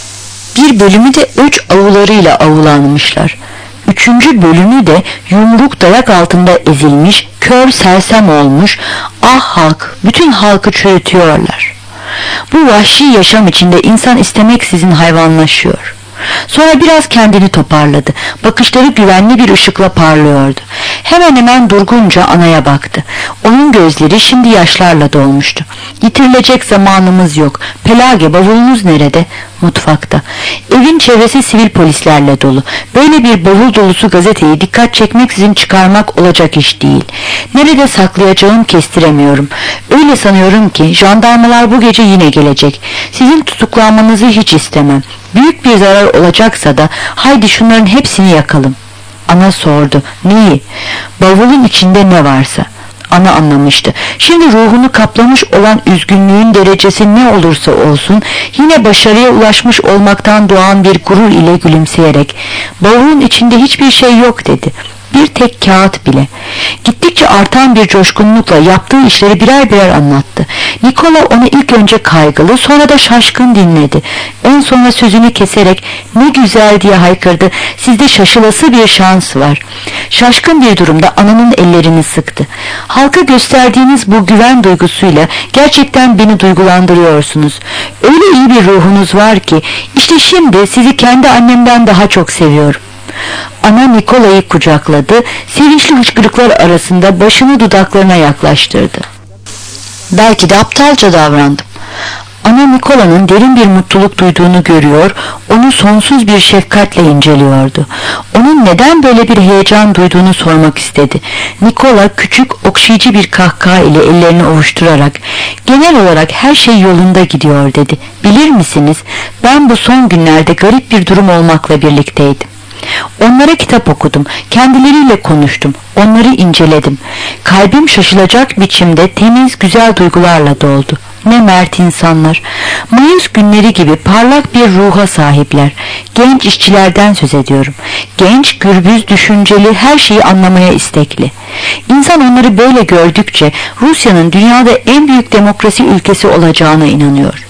Bir bölümü de öç avularıyla avulanmışlar. Üçüncü bölümü de yumruk dayak altında ezilmiş, kör sersem olmuş, ah halk, bütün halkı çürütüyorlar. Bu vahşi yaşam içinde insan istemeksizin hayvanlaşıyor. Sonra biraz kendini toparladı. Bakışları güvenli bir ışıkla parlıyordu. Hemen hemen durgunca anaya baktı. Onun gözleri şimdi yaşlarla dolmuştu. Yitirilecek zamanımız yok. Pelage, bavulunuz nerede? Mutfakta. Evin çevresi sivil polislerle dolu. Böyle bir bavul dolusu gazeteyi dikkat çekmeksizin çıkarmak olacak iş değil. Nerede saklayacağım kestiremiyorum. Öyle sanıyorum ki jandarmalar bu gece yine gelecek. Sizin tutuklanmanızı hiç istemem. Büyük bir zarar olacaksa da haydi şunların hepsini yakalım. Ana sordu. Neyi? Bavulun içinde ne varsa. Ana anlamıştı. Şimdi ruhunu kaplamış olan üzgünlüğün derecesi ne olursa olsun yine başarıya ulaşmış olmaktan doğan bir gurur ile gülümseyerek bavulun içinde hiçbir şey yok dedi. Bir tek kağıt bile. Gittikçe artan bir coşkunlukla yaptığı işleri birer birer anlattı. Nikola onu ilk önce kaygılı, sonra da şaşkın dinledi. En sonra sözünü keserek "Ne güzel!" diye haykırdı. "Sizde şaşılası bir şans var." Şaşkın bir durumda ananın ellerini sıktı. "Halka gösterdiğiniz bu güven duygusuyla gerçekten beni duygulandırıyorsunuz. Öyle iyi bir ruhunuz var ki işte şimdi sizi kendi annemden daha çok seviyorum." Ana Nikola'yı kucakladı, sevinçli hıçkırıklar arasında başını dudaklarına yaklaştırdı. "Belki de aptalca davrandım." Ana Nikola'nın derin bir mutluluk duyduğunu görüyor, onu sonsuz bir şefkatle inceliyordu. Onun neden böyle bir heyecan duyduğunu sormak istedi. Nikola küçük, okşayıcı bir kahkaha ile ellerini ovuşturarak "Genel olarak her şey yolunda gidiyor" dedi. "Bilir misiniz, ben bu son günlerde garip bir durum olmakla birlikteydim. Onlara kitap okudum, kendileriyle konuştum, onları inceledim. Kalbim şaşılacak biçimde temiz, güzel duygularla doldu. Ne mert insanlar. Mayıs günleri gibi parlak bir ruha sahipler. Genç işçilerden söz ediyorum. Genç, gürbüz, düşünceli, her şeyi anlamaya istekli. İnsan onları böyle gördükçe Rusya'nın dünyada en büyük demokrasi ülkesi olacağına inanıyor."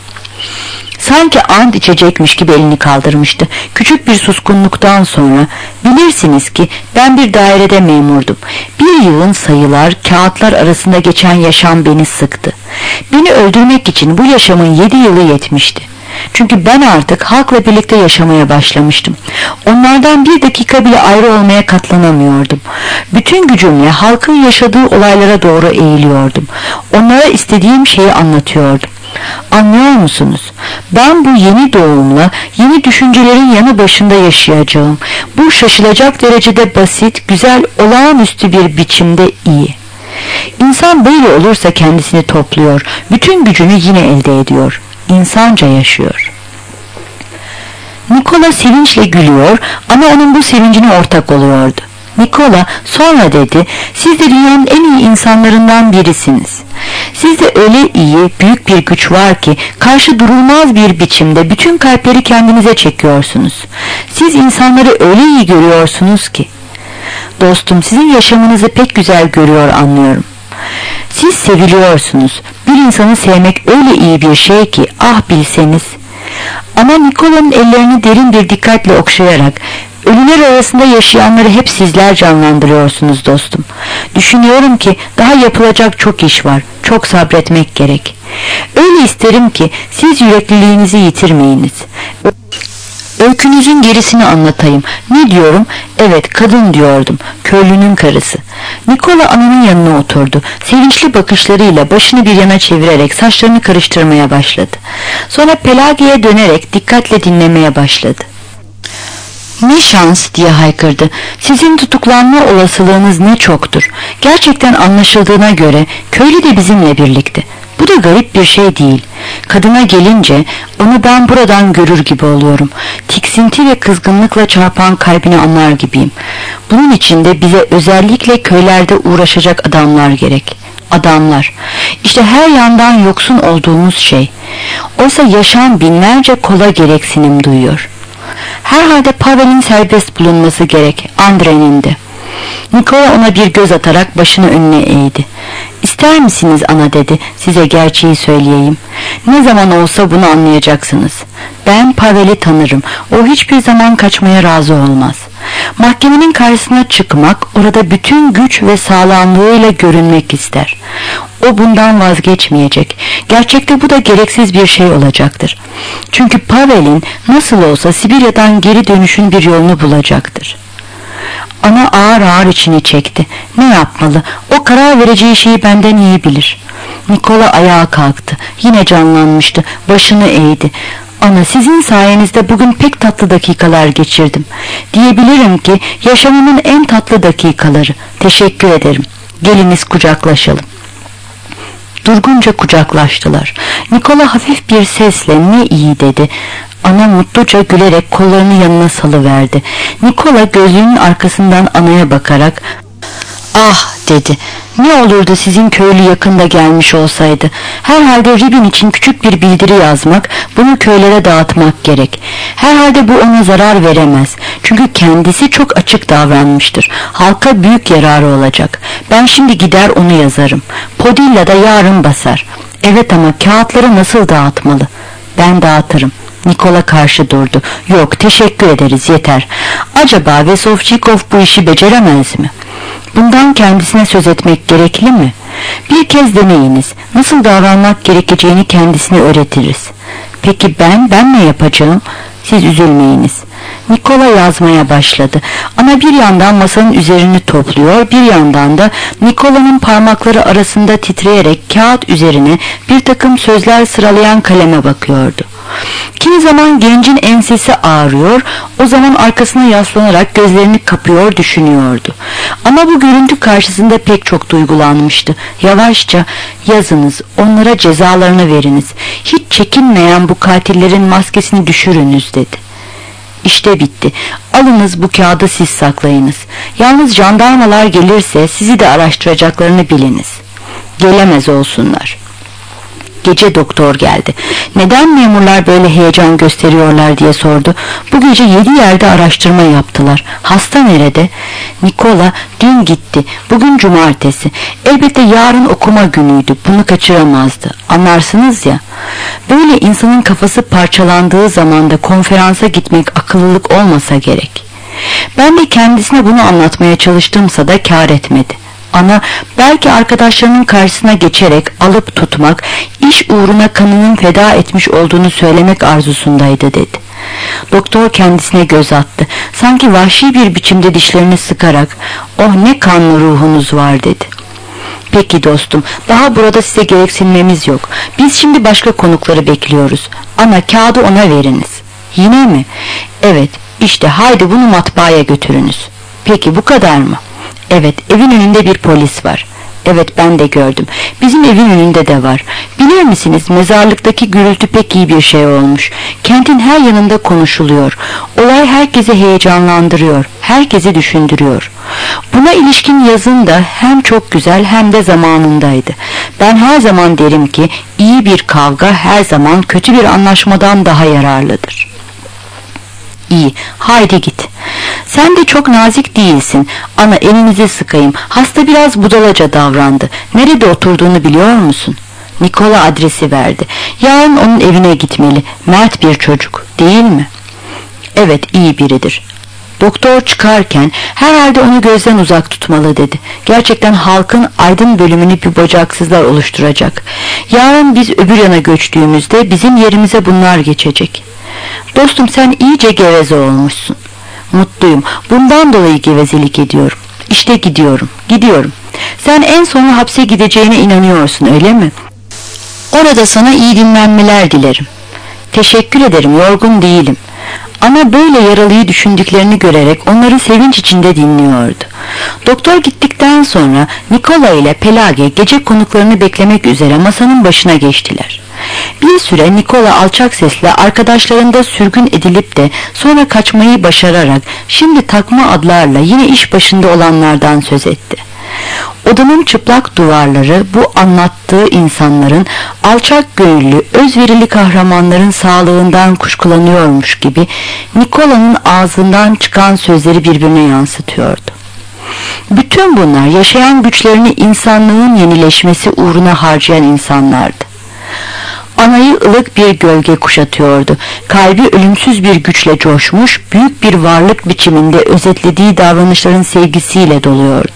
Sanki ant içecekmiş gibi elini kaldırmıştı. Küçük bir suskunluktan sonra "Bilirsiniz ki ben bir dairede memurdum. Bir yığın sayılar, kağıtlar arasında geçen yaşam beni sıktı. Beni öldürmek için bu yaşamın yedi yılı yetmişti. Çünkü ben artık halkla birlikte yaşamaya başlamıştım. Onlardan bir dakika bile ayrı olmaya katlanamıyordum. Bütün gücümle halkın yaşadığı olaylara doğru eğiliyordum. Onlara istediğim şeyi anlatıyordum. Anlıyor musunuz? Ben bu yeni doğumla yeni düşüncelerin yanı başında yaşayacağım. Bu şaşılacak derecede basit, güzel, olağanüstü bir biçimde iyi. İnsan böyle olursa kendisini topluyor, bütün gücünü yine elde ediyor. İnsanca yaşıyor." Nikola sevinçle gülüyor ama onun bu sevincine ortak oluyordu. Nikola sonra dedi, "Siz de dünyanın en iyi insanlarından birisiniz. Sizde öyle iyi, büyük bir güç var ki karşı durulmaz bir biçimde bütün kalpleri kendinize çekiyorsunuz. Siz insanları öyle iyi görüyorsunuz ki." "Dostum, sizin yaşamınızı pek güzel görüyor anlıyorum. Siz seviliyorsunuz. Bir insanı sevmek öyle iyi bir şey ki ah bilseniz." Ama Nikola'nın ellerini derin bir dikkatle okşayarak "Ölüler arasında yaşayanları hep sizler canlandırıyorsunuz dostum. Düşünüyorum ki daha yapılacak çok iş var. Çok sabretmek gerek. Öyle isterim ki siz yürekliliğinizi yitirmeyiniz. Öykünüzün gerisini anlatayım. Ne diyorum? Evet, kadın diyordum. Köylünün karısı. Nikola ananın yanına oturdu. Sevinçli bakışlarıyla başını bir yana çevirerek saçlarını karıştırmaya başladı. Sonra Pelagia'ya dönerek dikkatle dinlemeye başladı. "Ne şans!" diye haykırdı. "Sizin tutuklanma olasılığınız ne çoktur. Gerçekten anlaşıldığına göre köylü de bizimle birlikte. Bu da garip bir şey değil. Kadına gelince onu ben buradan görür gibi oluyorum. Tiksinti ve kızgınlıkla çarpan kalbini anlar gibiyim. Bunun için de bize özellikle köylerde uğraşacak adamlar gerek. Adamlar. İşte her yandan yoksun olduğumuz şey. Oysa yaşam binlerce kola gereksinim duyuyor. Herhalde Pavel'in serbest bulunması gerek, Andre'nin de." Nikola ona bir göz atarak başını önüne eğdi. "İster misiniz ana?" dedi. "Size gerçeği söyleyeyim. Ne zaman olsa bunu anlayacaksınız. Ben Pavel'i tanırım. O hiçbir zaman kaçmaya razı olmaz. Mahkemenin karşısına çıkmak, orada bütün güç ve sağlamlığıyla görünmek ister. O bundan vazgeçmeyecek. Gerçekte bu da gereksiz bir şey olacaktır. Çünkü Pavel'in nasıl olsa Sibirya'dan geri dönüşün bir yolunu bulacaktır." Ana ağır ağır içini çekti. Ne yapmalı? O karar vereceği şeyi benden iyi bilir. Nikola ayağa kalktı. Yine canlanmıştı. Başını eğdi. "Ana, sizin sayenizde bugün pek tatlı dakikalar geçirdim. Diyebilirim ki yaşamımın en tatlı dakikaları. Teşekkür ederim. Geliniz kucaklaşalım." Durgunca kucaklaştılar. Nikola hafif bir sesle "Ne iyi" dedi. Ana mutluca gülerek kollarını yanına salıverdi. Nikola gözlüğünün arkasından anaya bakarak "Ah" dedi. "Ne olurdu sizin köylü yakında gelmiş olsaydı. Herhalde Ribin için küçük bir bildiri yazmak, bunu köylere dağıtmak gerek. Herhalde bu ona zarar veremez. Çünkü kendisi çok açık davranmıştır. Halka büyük yararı olacak. Ben şimdi gider onu yazarım. Podilla da yarın basar. Evet, ama kağıtları nasıl dağıtmalı?" "Ben dağıtırım." Nikola karşı durdu. "Yok, teşekkür ederiz, yeter. Acaba Vesovçikov bu işi beceremez mi? Bundan kendisine söz etmek gerekli mi? Bir kez deneyiniz. Nasıl davranmak gerekeceğini kendisine öğretiriz." "Peki ben, ben ne yapacağım?" "Siz üzülmeyiniz." Nikola yazmaya başladı. Ana bir yandan masanın üzerini topluyor, bir yandan da Nikola'nın parmakları arasında titreyerek kağıt üzerine bir takım sözler sıralayan kaleme bakıyordu. Kimi zaman gencin ensesi ağrıyor, o zaman arkasına yaslanarak gözlerini kapıyor düşünüyordu. Ama bu görüntü karşısında pek çok duygulanmıştı. Yavaşça "Yazınız, onlara cezalarını veriniz. Hiç çekinmeyen bu katillerin maskesini düşürünüz" dedi. "İşte bitti. Alınız bu kağıdı, siz saklayınız. Yalnız jandarmalar gelirse sizi de araştıracaklarını biliniz." "Gelemez olsunlar." Gece doktor geldi. "Neden memurlar böyle heyecan gösteriyorlar?" diye sordu. "Bu gece yedi yerde araştırma yaptılar. Hasta nerede?" Nikola "Dün gitti. Bugün cumartesi. Elbette yarın okuma günüydü. Bunu kaçıramazdı. Anlarsınız ya. Böyle insanın kafası parçalandığı zamanda konferansa gitmek akıllılık olmasa gerek." Ben de kendisine bunu anlatmaya çalıştımsa da kâr etmedi. Ana belki arkadaşlarının karşısına geçerek alıp tutmak, iş uğruna kanının feda etmiş olduğunu söylemek arzusundaydı dedi. Doktor kendisine göz attı. Sanki vahşi bir biçimde dişlerini sıkarak "Oh, ne kanlı ruhunuz var" dedi. "Peki dostum, daha burada size gereksinmemiz yok. Biz şimdi başka konukları bekliyoruz. Ana, kağıdı ona veriniz." "Yine mi?" "Evet, işte haydi bunu matbaaya götürünüz." "Peki, bu kadar mı?" "Evet, evin önünde bir polis var." "Evet, ben de gördüm. Bizim evin önünde de var. Bilir misiniz, mezarlıktaki gürültü pek iyi bir şey olmuş. Kentin her yanında konuşuluyor. Olay herkesi heyecanlandırıyor, herkesi düşündürüyor. Buna ilişkin yazın da hem çok güzel hem de zamanındaydı. Ben her zaman derim ki iyi bir kavga her zaman kötü bir anlaşmadan daha yararlıdır." "İyi, haydi git. Sen de çok nazik değilsin. Ana, elinizi sıkayım. Hasta biraz budalaca davrandı. Nerede oturduğunu biliyor musun?" Nikola adresi verdi. "Yarın onun evine gitmeli. Mert bir çocuk, değil mi?" "Evet, iyi biridir." Doktor çıkarken herhalde onu gözden uzak tutmalı dedi. Gerçekten halkın aydın bölümünü bir bacaksızlar oluşturacak. Yarın biz öbür yana göçtüğümüzde bizim yerimize bunlar geçecek. Dostum, sen iyice geveze olmuşsun. Mutluyum. Bundan dolayı gevezelik ediyorum. İşte gidiyorum, gidiyorum. Sen en sonra hapse gideceğine inanıyorsun, öyle mi? Orada sana iyi dinlenmeler dilerim. Teşekkür ederim, yorgun değilim. Ana böyle yaralıyı düşündüklerini görerek onları sevinç içinde dinliyordu. Doktor gittikten sonra Nikola ile Pelage gece konuklarını beklemek üzere masanın başına geçtiler. Bir süre Nikola alçak sesle arkadaşlarında sürgün edilip de sonra kaçmayı başararak şimdi takma adlarla yine iş başında olanlardan söz etti. Odanın çıplak duvarları bu anlattığı insanların alçak gönüllü, özverili kahramanların sağlığından kuşkulanıyormuş gibi Nikola'nın ağzından çıkan sözleri birbirine yansıtıyordu. Bütün bunlar yaşayan güçlerini insanlığın yenileşmesi uğruna harcayan insanlardı. Anayı ılık bir gölge kuşatıyordu. Kalbi ölümsüz bir güçle coşmuş, büyük bir varlık biçiminde özetlediği davranışların sevgisiyle doluyordu.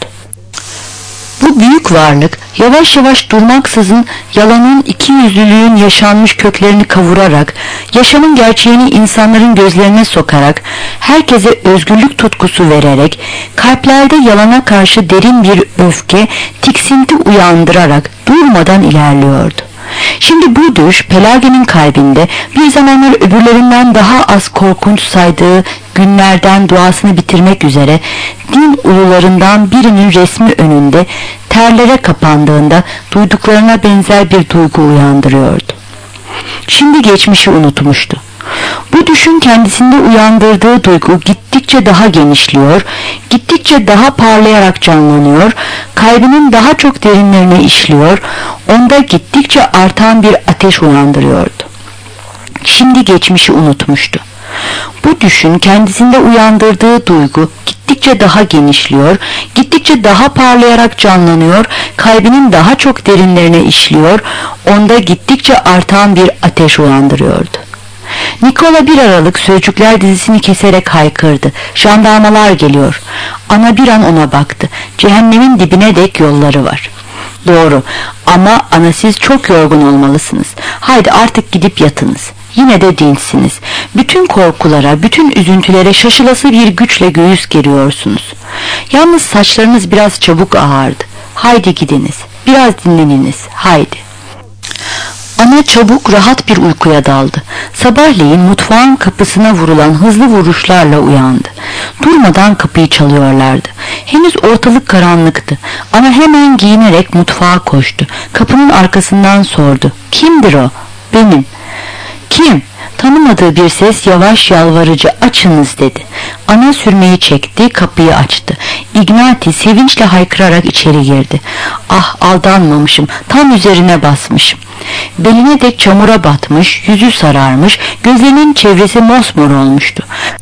Bu büyük varlık yavaş yavaş durmaksızın yalanın, ikiyüzlülüğün yaşanmış köklerini kavurarak, yaşamın gerçeğini insanların gözlerine sokarak, herkese özgürlük tutkusu vererek, kalplerde yalana karşı derin bir öfke, tiksinti uyandırarak durmadan ilerliyordu. Şimdi bu düş Pelage'nin kalbinde bir zamanlar öbürlerinden daha az korkunç saydığı günlerden duasını bitirmek üzere din ulularından birinin resmi önünde terlere kapandığında duyduklarına benzer bir duygu uyandırıyordu. Şimdi geçmişi unutmuştu. Bu düşün kendisinde uyandırdığı duygu gittikçe daha genişliyor, gittikçe daha parlayarak canlanıyor, kalbinin daha çok derinlerine işliyor, onda gittikçe artan bir ateş uyandırıyordu. Şimdi geçmişi unutmuştu. Bu düşün kendisinde uyandırdığı duygu gittikçe daha genişliyor, gittikçe daha parlayarak canlanıyor, kalbinin daha çok derinlerine işliyor, onda gittikçe artan bir ateş uyandırıyordu. Nikola bir aralık sözcükler dizisini keserek haykırdı. Jandarmalar geliyor. Ana bir an ona baktı. Cehennemin dibine dek yolları var. Doğru, ama ana siz çok yorgun olmalısınız. Haydi artık gidip yatınız. Yine de dinçsiniz. Bütün korkulara, bütün üzüntülere şaşılası bir güçle göğüs geriyorsunuz. Yalnız saçlarınız biraz çabuk ağardı. Haydi gidiniz. Biraz dinleniniz. Haydi. Ana çabuk rahat bir uykuya daldı. Sabahleyin mutfağın kapısına vurulan hızlı vuruşlarla uyandı. Durmadan kapıyı çalıyorlardı. Henüz ortalık karanlıktı. Ana hemen giyinerek mutfağa koştu. Kapının arkasından sordu. Kimdir o? Benim. Kim? Tanımadığı bir ses yavaş yalvarıcı açınız dedi. Ana sürmeyi çekti, kapıyı açtı. Ignati sevinçle haykırarak içeri girdi. Ah, aldanmamışım, tam üzerine basmışım. Beline de çamura batmış, yüzü sararmış, gözlerinin çevresi mosmor olmuştu.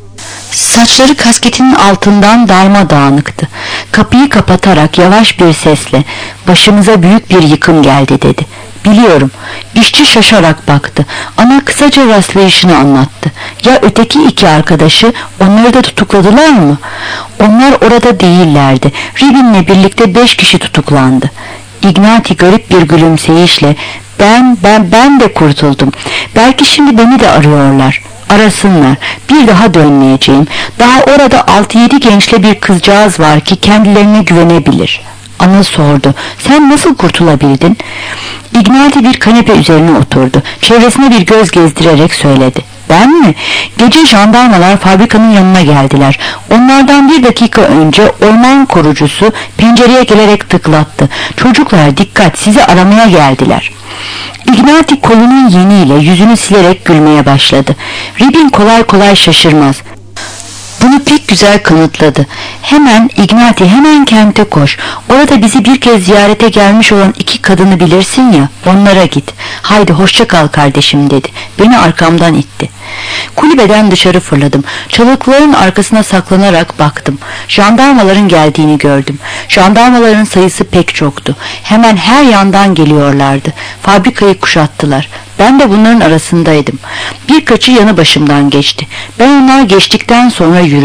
Saçları kasketinin altından darmadağınıktı. Kapıyı kapatarak yavaş bir sesle başımıza büyük bir yıkım geldi dedi. Biliyorum. İşçi şaşarak baktı. Ana kısaca rastlayışını anlattı. Ya öteki iki arkadaşı, onları da tutukladılar mı? Onlar orada değillerdi. Ribin'le birlikte beş kişi tutuklandı. Ignati garip bir gülümseyişle ben ben ben de kurtuldum. Belki şimdi beni de arıyorlar. Arasınlar. Bir daha dönmeyeceğim. Daha orada altı yedi gençle bir kızcağız var ki kendilerine güvenebilir. Ana sordu. Sen nasıl kurtulabildin? Ignati bir kanepe üzerine oturdu. Çevresine bir göz gezdirerek söyledi. Ben mi? Gece jandarmalar fabrikanın yanına geldiler. Onlardan bir dakika önce orman korucusu pencereye gelerek tıklattı. Çocuklar dikkat, sizi aramaya geldiler. Ignati kolunun yeniyle yüzünü silerek gülmeye başladı. Ribin kolay kolay şaşırmaz. Bunu pek güzel kanıtladı. Hemen Ignati, hemen kente koş. Orada bizi bir kez ziyarete gelmiş olan iki kadını bilirsin ya, onlara git. Haydi hoşça kal kardeşim dedi. Beni arkamdan itti. Kulübeden dışarı fırladım. Çalıkların arkasına saklanarak baktım. Jandarmaların geldiğini gördüm. Jandarmaların sayısı pek çoktu. Hemen her yandan geliyorlardı. Fabrikayı kuşattılar. Ben de bunların arasındaydım. Birkaçı yanı başımdan geçti. Ben onlar geçtikten sonra yürüdüm.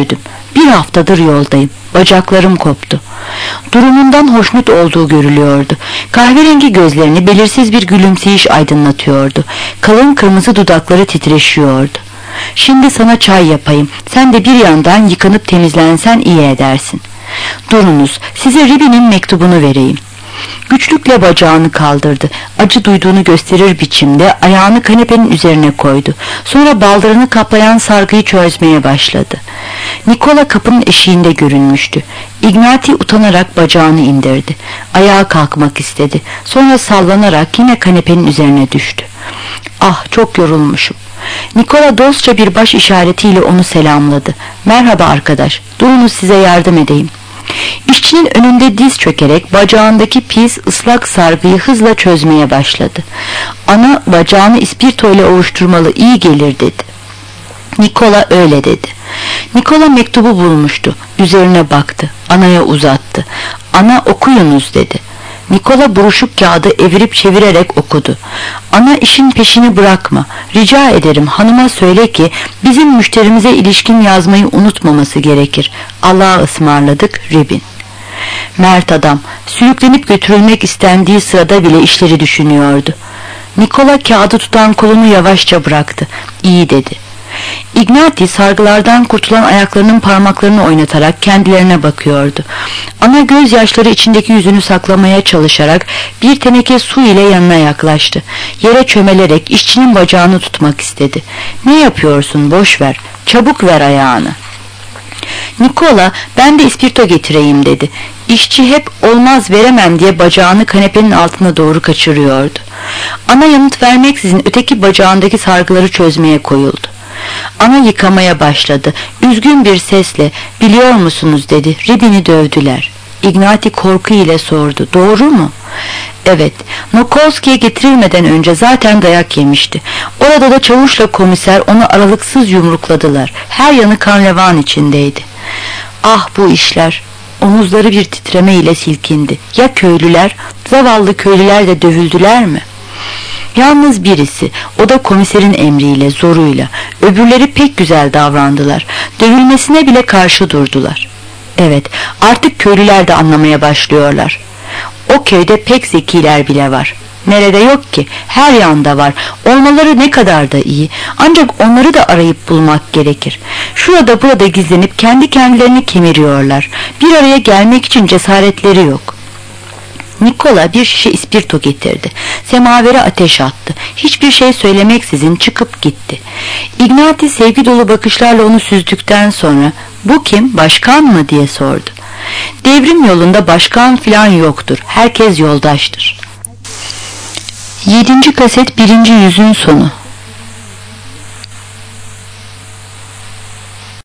Bir haftadır yoldayım. Bacaklarım koptu. Durumundan hoşnut olduğu görülüyordu. Kahverengi gözlerini belirsiz bir gülümseyiş aydınlatıyordu. Kalın kırmızı dudakları titreşiyordu. Şimdi sana çay yapayım. Sen de bir yandan yıkanıp temizlensen iyi edersin. Durunuz, size Ribby'nin mektubunu vereyim. Güçlükle bacağını kaldırdı. Acı duyduğunu gösterir biçimde ayağını kanepenin üzerine koydu. Sonra baldırını kaplayan sargıyı çözmeye başladı. Nikola kapının eşiğinde görünmüştü. Ignati utanarak bacağını indirdi. Ayağa kalkmak istedi. Sonra sallanarak yine kanepenin üzerine düştü. Ah, çok yorulmuşum. Nikola dostça bir baş işaretiyle onu selamladı. Merhaba arkadaş, durunuz size yardım edeyim. İşçinin önünde diz çökerek bacağındaki pis ıslak sargıyı hızla çözmeye başladı. Ana bacağını ispirto ile ovuşturmalı, iyi gelir dedi. Nikola öyle dedi. Nikola mektubu bulmuştu. Üzerine baktı. Anaya uzattı. Ana okuyunuz dedi. Nikola buruşuk kağıdı evirip çevirerek okudu. Ana işin peşini bırakma. Rica ederim hanıma söyle ki bizim müşterimize ilişkin yazmayı unutmaması gerekir. Allah'a ısmarladık, Ribin. Mert adam sürüklenip götürülmek istendiği sırada bile işleri düşünüyordu. Nikola kağıdı tutan kolunu yavaşça bıraktı. İyi dedi. Ignati sargılardan kurtulan ayaklarının parmaklarını oynatarak kendilerine bakıyordu. Ana gözyaşları içindeki yüzünü saklamaya çalışarak bir teneke su ile yanına yaklaştı. Yere çömelerek işçinin bacağını tutmak istedi. Ne yapıyorsun, boş ver, çabuk ver ayağını. Nikola, ben de ispirto getireyim dedi. İşçi hep olmaz veremem diye bacağını kanepenin altına doğru kaçırıyordu. Ana yanıt vermeksizin öteki bacağındaki sargıları çözmeye koyuldu. Ana yıkamaya başladı. Üzgün bir sesle, biliyor musunuz dedi, Ribin'i dövdüler. Ignati korku ile sordu, doğru mu? Evet, Nokolski'ye getirilmeden önce zaten dayak yemişti. Orada da çavuşla komiser onu aralıksız yumrukladılar. Her yanı kan revan içindeydi. Ah bu işler! Omuzları bir titreme ile silkindi. Ya köylüler, zavallı köylüler de dövüldüler mi? Yalnız birisi, o da komiserin emriyle, zoruyla. Öbürleri pek güzel davrandılar. Dövülmesine bile karşı durdular. Evet, artık köylüler de anlamaya başlıyorlar. O köyde pek zekiler bile var. Nerede yok ki? Her yanda var. Olmaları ne kadar da iyi. Ancak onları da arayıp bulmak gerekir. Şurada burada gizlenip kendi kendilerini kemiriyorlar. Bir araya gelmek için cesaretleri yok. Nikola bir şişe ispirto getirdi. Semavere ateş attı. Hiçbir şey söylemeksizin çıkıp gitti. Ignati sevgi dolu bakışlarla onu süzdükten sonra "Bu kim, başkan mı?" diye sordu. Devrim yolunda başkan filan yoktur. Herkes yoldaştır. Yedinci kaset birinci yüzün sonu.